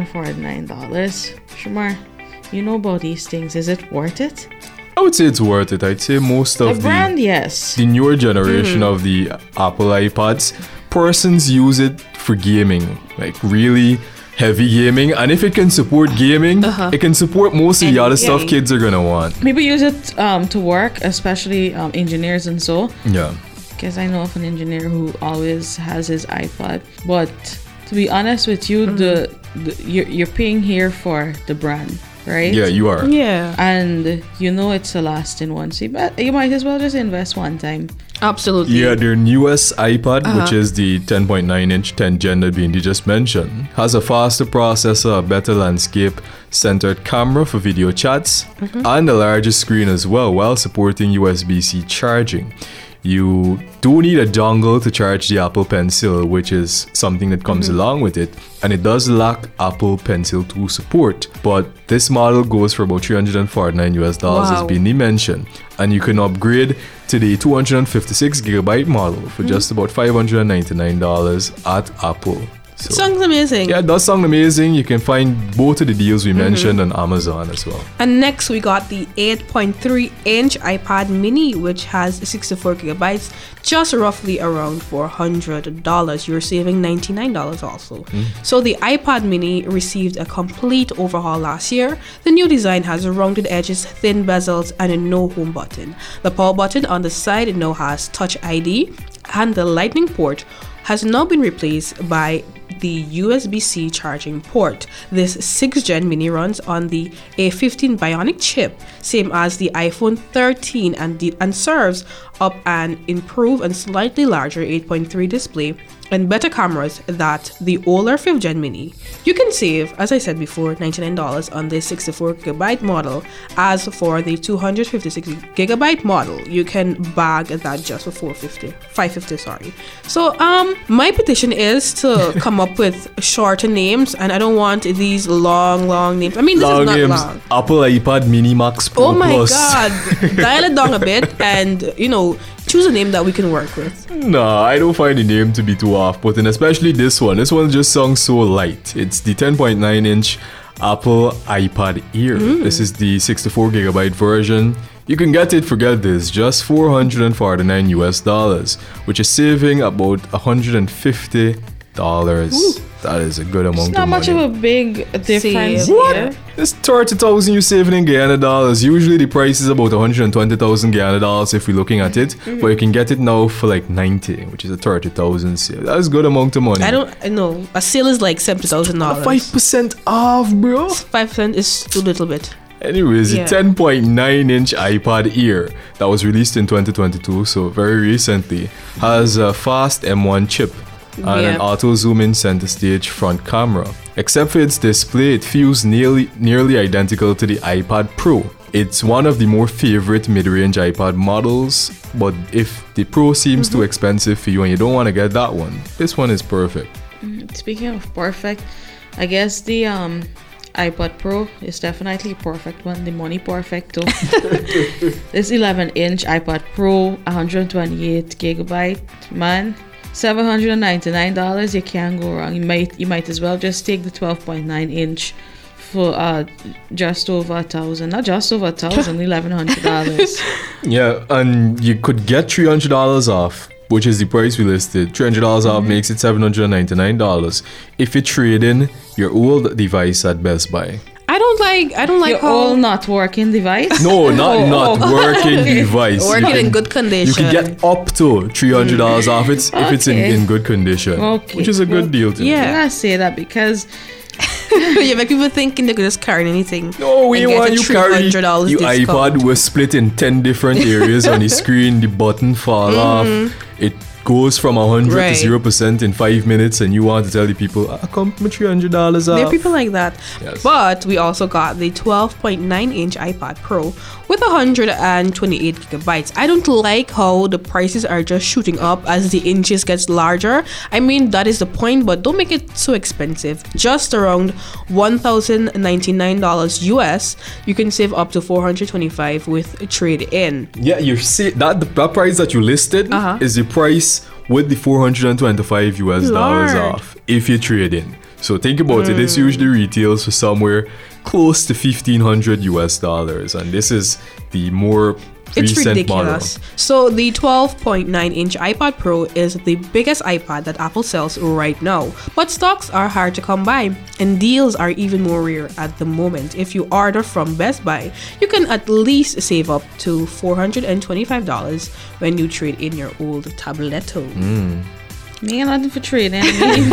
$349. Shamar, you know about these things. Is it worth it? I would say it's worth it. I'd say most of The brand, yes. the newer generation of the Apple iPads, persons use it for gaming, like really heavy gaming. And if it can support gaming, it can support most of the other stuff kids are gonna want. People use it to work, especially engineers and so. Yeah. Because I know of an engineer who always has his iPad. But to be honest with you, you're paying here for the brand. right? Yeah, you are. Yeah. And you know it's a lasting one. So you might as well just invest one time. Absolutely. Yeah, their newest iPad, Uh-huh. which is the 10.9-inch 10th gen that Bindi just mentioned, has a faster processor, a better landscape-centered camera for video chats, and a larger screen as well, while supporting USB-C charging. You do need a dongle to charge the Apple Pencil, which is something that comes along with it, and it does lack Apple Pencil 2 support. But this model goes for about $349 Wow. as Bindi mentioned, and you can upgrade to the 256GB model for just about $599 at Apple. So, Sounds amazing. yeah, it does sound amazing. You can find both of the deals we mentioned on Amazon as well. And next we got the 8.3-inch iPad mini, which has 64 gigabytes, just roughly around $400. You're saving $99 also. So the iPad mini received a complete overhaul last year. The new design has rounded edges, thin bezels, and a no home button. The power button on the side now has Touch ID, and the Lightning port has now been replaced by the USB-C charging port. This 6th gen mini runs on the A15 Bionic chip, same as the iPhone 13, and serves up an improved and slightly larger 8.3 display and better cameras than the older 5th gen mini. You can save, as I said before, $99 on the 64GB model. As for the 256GB model, you can bag that just for $550, sorry. So my petition is to come up with shorter names, and I don't want these long names. I mean, this Long is not names, long. Apple iPad Mini Max Pro Oh my Plus. god, dial it down a bit and choose a name that we can work with. Nah, I don't find the name to be too off-putting, especially this one. This one just sounds so light. It's the 10.9-inch Apple iPad Air. This is the 64GB version. You can get it, forget this, just $449, which is saving about $150. That is a good amount It's not of much money. of a big difference What? here. It's 30,000 you saving in Guyana dollars. Usually the price is about 120,000 Guyana dollars if we're looking at it, but you can get it now for like 90, which is a 30,000 sale. That's a good amount of money. I know. A sale is like $70,000. 5% off, bro. 5% is too little bit. Anyways, Yeah. the 10.9-inch iPad Air that was released in 2022, so very recently, has a fast M1 chip and an auto zoom in center stage front camera. Except for its display, it feels nearly identical to the iPad Pro. It's one of the more favorite mid-range iPad models, but if the Pro seems too expensive for you and you don't want to get that one, this one is perfect. Speaking of perfect, I guess the iPad Pro is definitely a perfect one. The money perfect too. This 11-inch iPad Pro, 128GB, man. $799, you can't go wrong. You might as well just take the 12.9-inch for just over $1,000. Not just over $1,000, $1,100. Yeah, and you could get $300 off, which is the price we listed. $300 off makes it $799 if you trade in your old device at Best Buy. I don't like Your how old not working device? No, not working device. working in good condition. You can get up to $300 off it if it's Okay. in good condition, Okay. which is a good deal to me. Yeah. I say that because you make people thinking they could just carry anything. No, we and get want a you carry $300 your discount. iPad was split in 10 different areas on the screen. The button fall off. It goes from 100 Right. to 0% in 5 minutes, and you want to tell the people, come with $300 There are off. people like that. Yes. But we also got the 12.9-inch iPad Pro with 128 gigabytes. I don't like how the prices are just shooting up as the inches gets larger. I mean, that is the point, but don't make it so expensive. Just around $1,099 US, you can save up to $425 with trade-in. Yeah, you see that that price that you listed is the price with the $425 US dollars Lord. off if you trade in. So think about it. This usually retails for somewhere close to $1,500 US dollars, and this is the more It's recent ridiculous. model. So the 12.9-inch iPad Pro is the biggest iPad that Apple sells right now. But stocks are hard to come by, and deals are even more rare at the moment. If you order from Best Buy, you can at least save up to $425 when you trade in your old Tabletto. Me ain't nothing for trading.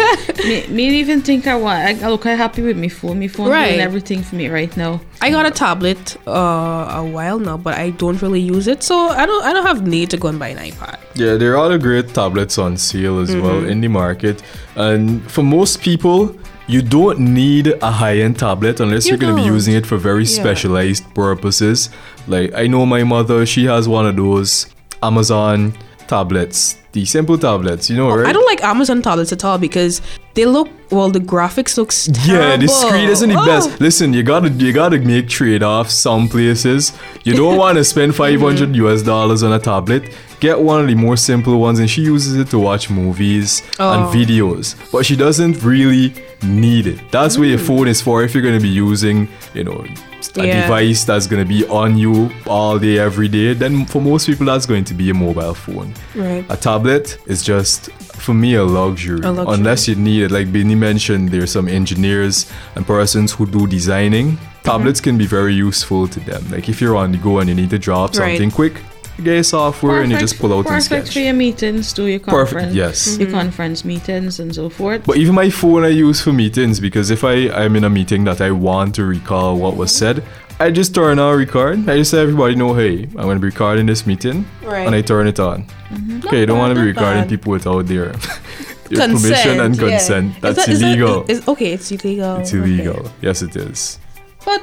me even think I look happy with me phone. Me phone Right. doing everything for me right now. I got a tablet a while now, but I don't really use it, so I don't have need to go and buy an iPad. Yeah, there are other great tablets on sale as well Mhm. in the market. And for most people, you don't need a high-end tablet unless You you're going to be don't. using it for very Yeah. specialized purposes. Like, I know my mother, she has one of those Amazon tablets, the simple tablets, you know, right? I don't like Amazon tablets at all because the graphics looks Yeah, the screen isn't the Oh. best. Listen, you gotta make trade-offs some places. You don't want to spend $500 on a tablet. Get one of the more simple ones, and she uses it to watch movies and Oh. videos. But she doesn't really need it. That's what your phone is for if you're gonna be using, a Yeah. device that's gonna be on you all day, every day. Then for most people, that's going to be a mobile phone. Right. A tablet is just, for me, a luxury. A luxury. Unless you need it. Like Benny mentioned, there's some engineers and persons who do designing. Tablets can be very useful to them. Like if you're on the go and you need to drop Right. something quick, you get your software and you just pull out and Perfect sketch. for your meetings, do your Perfect, conference, yes. your conference meetings and so forth. But even my phone I use for meetings, because if I'm in a meeting that I want to recall what was said, I just turn on record. I just let everybody know, hey, I'm going to be recording this meeting. Right. And I turn it on. Okay, I don't want to be not recording bad. people without their permission and yeah. consent. Is That's that- is that- illegal. okay, it's illegal. It's illegal. Yes, it is. But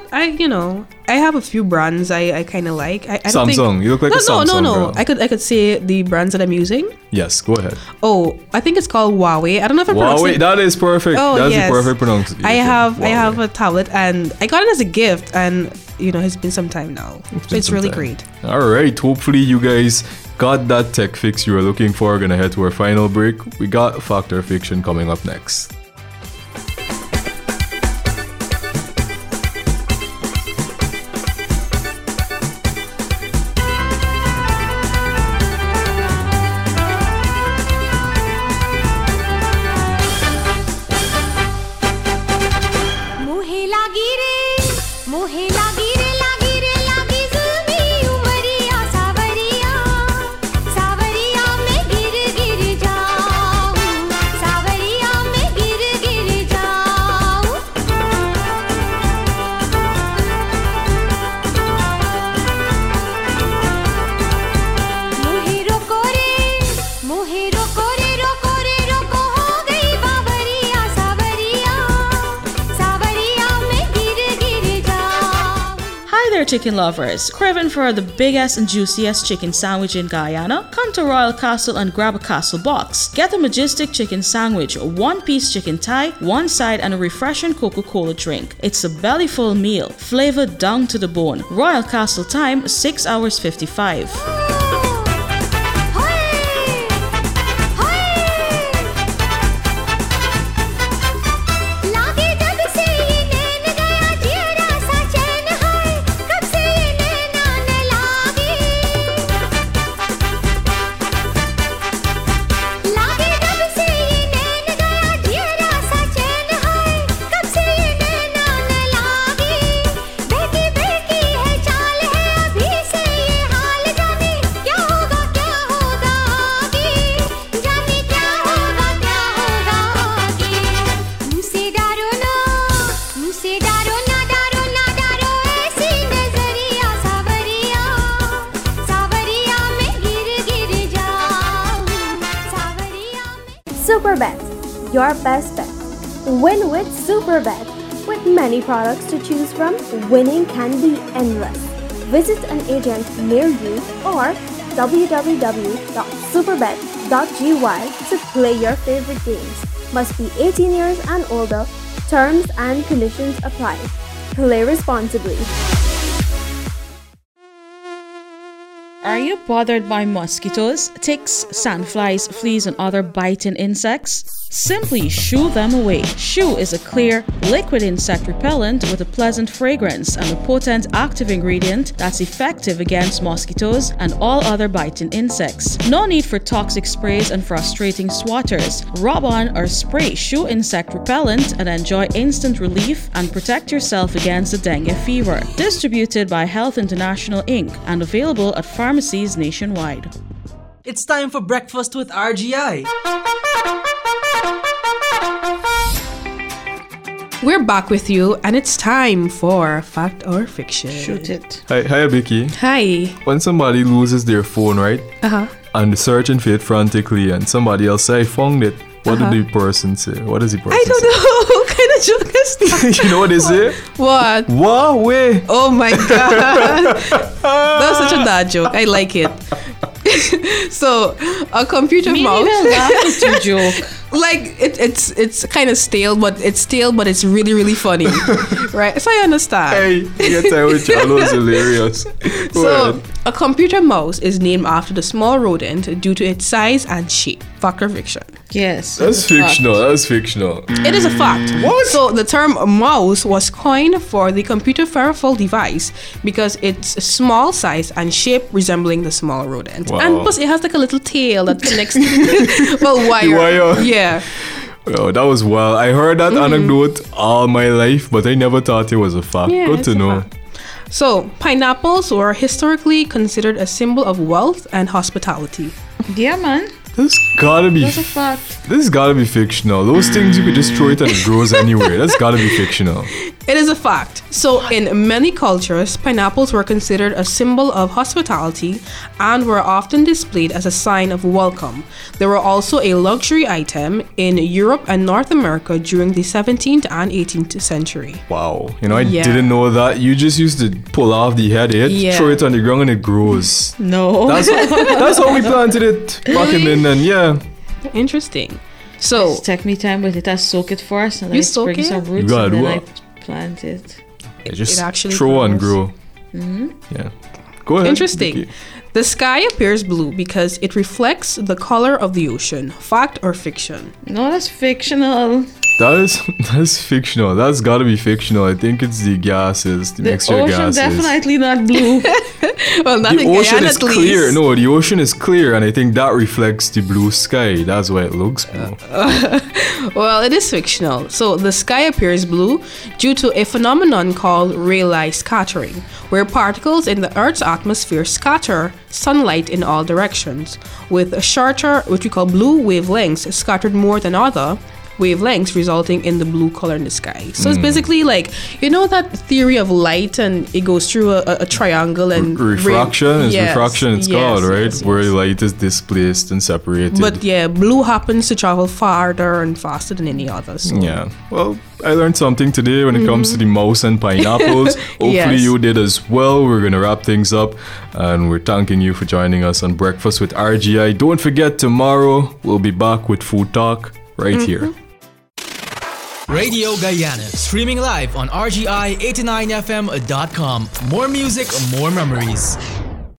I have a few brands I kind of like. I don't Samsung. Think, You look like a Samsung No. girl. I could say the brands that I'm using. Yes, go ahead. Oh, I think it's called Huawei. I don't know if I pronounced Huawei, it. that is perfect. Oh, That's yes. the perfect pronunciation. I have a tablet and I got it as a gift, and it's been some time now, so it's really great. All right. Hopefully, you guys got that tech fix you were looking for. Gonna head to our final break. We got Fact or Fiction coming up next. मोहे लागी रे लागी जुल्मी उमरिया सावरिया सावरिया में गिर गिर जाऊं सावरिया में गिर गिर जाऊं मोहे रोको रे रोको हो गई बावरिया सावरिया सावरिया में गिर गिर जाऊं Hi there, chicken lovers. Craving for the biggest and juiciest chicken sandwich in Guyana? Come to Royal Castle and grab a castle box. Get a majestic chicken sandwich, a one-piece chicken thigh, one side, and a refreshing Coca-Cola drink. It's a belly-full meal, flavored down to the bone. Royal Castle time, 6 hours 55. लागे जब से ये नैन गया जियरा सा चैन है कब से ये नैना न लागे लागे जब से ये नैन गया जियरा सा चैन है कब से ये नैना न लागे बहकी बहकी है चाल है अभी से ये हाल जाने क्या होगा आगे जाने क्या होगा आगे मुझसे डरो ना डरो ऐसी नजरिया सावरिया सावरिया में गिर गिर जाऊं सावरिया में Superbet, your best bet. Win with Superbet. With many products to choose from, winning can be endless. Visit an agent near you or www.superbet.gy to play your favorite games. Must be 18 years and older. Terms and conditions apply. Play responsibly. Are you bothered by mosquitoes, ticks, sandflies, fleas, and other biting insects? Simply shoo them away. Shoo is a clear, liquid insect repellent with a pleasant fragrance and a potent active ingredient that's effective against mosquitoes and all other biting insects. No need for toxic sprays and frustrating swatters. Rub on or spray Shoo insect repellent and enjoy instant relief and protect yourself against the dengue fever. Distributed by Health International Inc. and available at pharmacies nationwide. It's time for breakfast with RGI. We're back with you, and it's time for Fact or Fiction. Shoot it. Hi, Vicky. Hi. When somebody loses their phone, right? Uh-huh. And searching for it frantically, and somebody else say, I found it. What did the person say? What does the person say? I don't know. What kind of joke is that? You know what they say? What? Huawei. Oh my god. That's such a dad joke. I like it. So, a computer mouse. Laugh at your joke. Like it's kind of stale, but it's really, really funny. Right? So I understand. Hey, you get time with Charlo is hilarious. So, a computer mouse is named after the small rodent due to its size and shape. Fact or fiction? Yes. That's fictional. That's fictional. It is a fact. What? So the term mouse was coined for the computer peripheral device because it's small size and shape resembling the small rodent. Wow. And plus it has like a little tail that connects wire. Wire. Yeah. Oh, that was wild. I heard that anecdote all my life, but I never thought it was a fact. Yeah, Good it's to a know. fact. So, pineapples were historically considered a symbol of wealth and hospitality. Yeah, man. This gotta be. That's a fact. This gotta be fictional. Those things you could just throw it and it grows anywhere. That's gotta be fictional. It is a fact. So, in many cultures, pineapples were considered a symbol of hospitality and were often displayed as a sign of welcome. They were also a luxury item in Europe and North America during the 17th and 18th century. Wow. You know, I didn't know that. You just used to pull off the head, throw it on the ground and it grows. No. That's how we planted it back in then, yeah. Interesting. So, Just take me time with it. I soak it first and then You I soak spring it? some You roots gotta and do then I what? plant it. Yeah, just it actually throw and grows. grow. Yeah. Go ahead. Interesting. Vicky. The sky appears blue because it reflects the color of the ocean. Fact or fiction? No, that's fictional. That's fictional. That's gotta be fictional. I think it's the gases, the mixture of ocean gases. definitely not blue. Well, not The in ocean Guyana, is at least. clear. No, the ocean is clear, and I think that reflects the blue sky. That's why it looks blue. Well, it is fictional. So the sky appears blue due to a phenomenon called Rayleigh scattering, where particles in the Earth's atmosphere scatter sunlight in all directions, with a shorter, which we call blue wavelengths, scattered more than other wavelengths, resulting in the blue color in the sky. So it's basically like, you know that theory of light, and it goes through a triangle and Refraction is Yes, refraction. It's yes, called right, yes, where yes. light is displaced and separated. But yeah, blue happens to travel farther and faster than any other. So. Yeah. Well, I learned something today when it comes to the mouse and pineapples. Hopefully Yes. you did as well. We're gonna wrap things up, and we're thanking you for joining us on Breakfast with RGI. Don't forget, tomorrow we'll be back with Food Talk right here. Radio Guyana, streaming live on RGI89FM.com. More music, more memories.